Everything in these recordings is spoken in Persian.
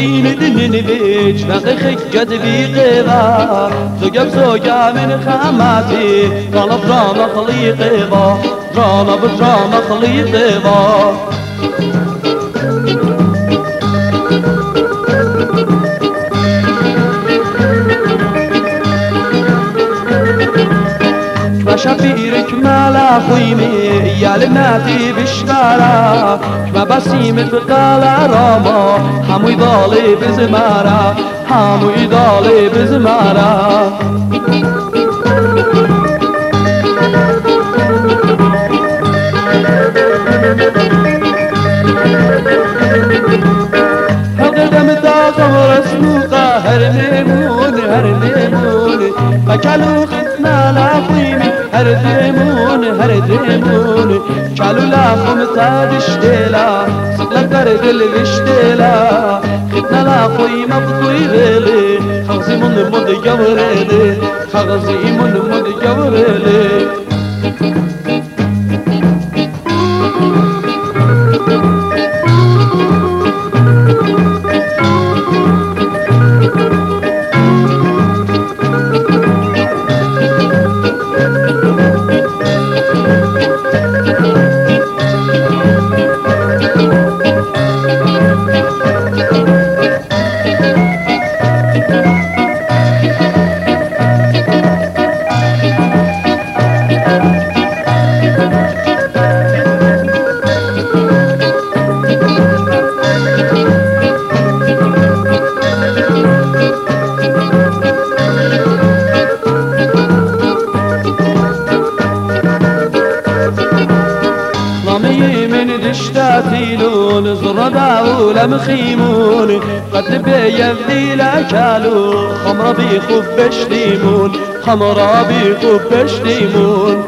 خين دمن بيج باقي خجد بيقبا زوجة من خاماتي طلب دراما خليقي با دراما بدراما خليقي با شفيرك مالا خويمي يا لبناتي بشبارا ما بسيمت بقالا راما همو يضالي بزمارا همو يضالي بزمارا هقدم داغم رسموقا هر ليمون فكالو ختنا لا خويمي هر ديمون كالو لاخم تادش ديلا صقلك برد الوشتيلا ختنا لا خويمة بطويريلي خغزي من مد جوريلي خغزي من مد جوريلي دشتاتيلون زردا ولا مخيمون قد بيذي لا كالو خمرة بيخوف بشتيمون خمرة بيخوف بشتيمون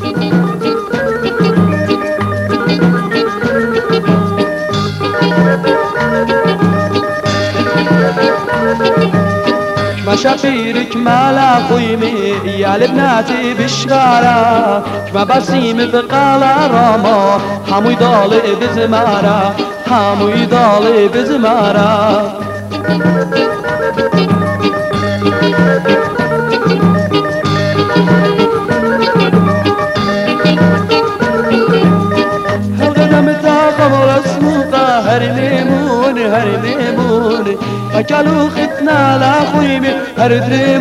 شفيرك مالا خويمي يا لبناتي بشغارا كما بسيم بقالا راما همو يضالي بزمارا همو يضالي بزمارا هالغدم تاقم رسموقا هر ليمون كالو ختنا لا خويمي هر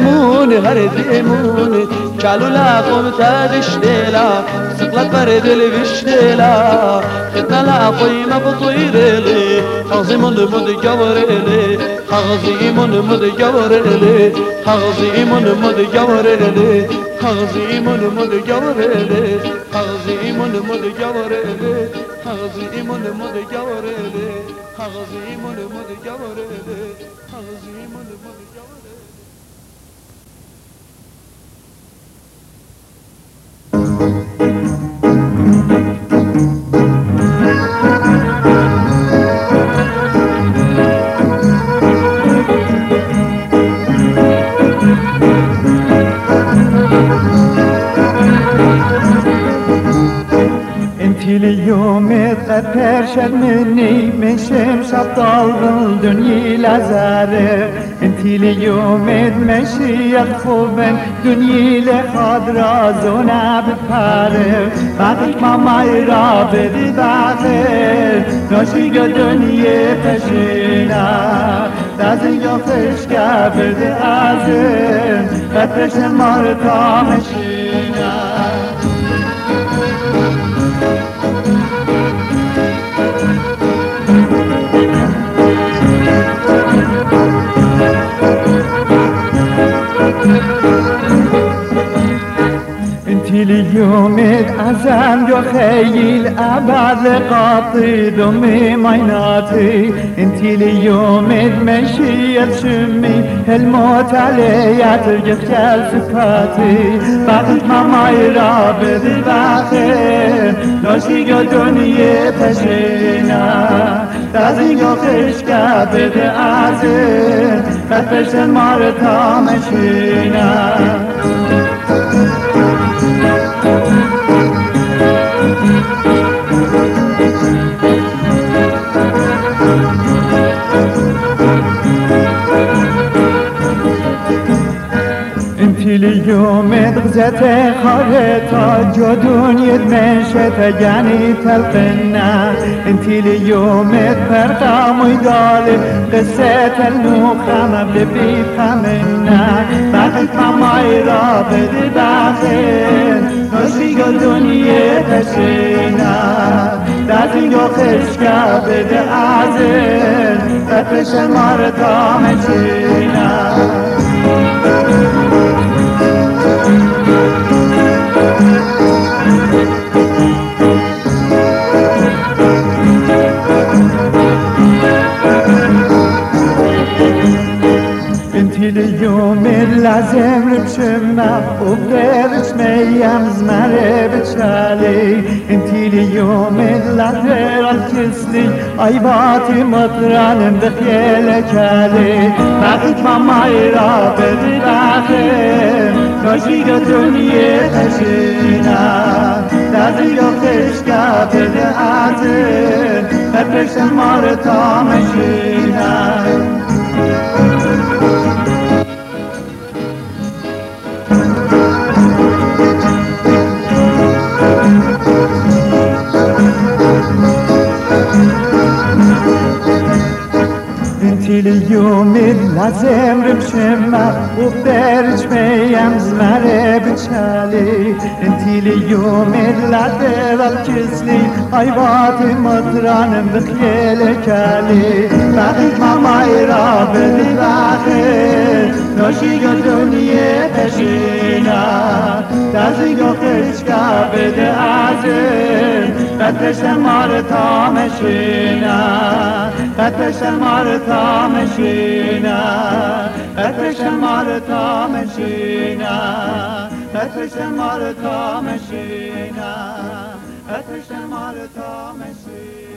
ديمون كالو لا خوم تادش ديلا سقلت برد الوشتيلا ختنا لا خويمة بطويريلي خغزي من مد جوريلي خغزي من مد جوريلي خغزي من مد جوريلي خغزي من مد جوريلي خغزي من مد جوريلي خغزي من مد جوريلي خغزي من مد جوريلي خغزي من مد جوريلي انتي اليوم تغفر شد مني من شمس ابطال دنيا لزاره انتي اليوم تمشي الخوبن دنيا لخضرا زونا بپاره بعدك ما مايرا بدي باخر ناشي دنيا پشینا دازن یا فشکا بدي ازن قدرش مارتا مشینا انتي اليوم ازم جو خيل ابعد لقاطي دمي مايناتي انتي اليوم مشي شمي الموت عليا ترجف جال صفاتي بعد ما مايرا بدي باخر ناشي جو دنيا پشينا دازي جو خشكا بدي ازن بدفشن مارتا مشينا انتي اليوم غزت خارطة جو دنيا مشت يعني تلقنا انتي اليوم فرقة ميدال قصة المخامة ببيت منا بقيت مايرا بدي باخر نشيق الدنيا تشينا لازم يخشكا بدي عزل تفش المرضى مشينا انتي اليوم لازم بشمع وبدرش ميام زمرة بتشالي انتي اليوم لازم الكسلي ايباتي مطران بخيالك علي بقيت مايرا بالآخر نشيق الدنيا تشينا لازم يخشكا بالعزل بفش المرضى مشينا انتي اليوم لازم بشمع وبدرج ميام زمرة بتشالي انتي اليوم لازم الكسلي ايواتي مطران بخيالك علي بقيت مايرا بالآخر نشيق الدنيا تشينا لازم يخشكا بدي عزل فتش المرضى مشينا فتش المرضى مشينا فتش المرضى مشينا فتش المرضى مشينا فتش المرضى مشينا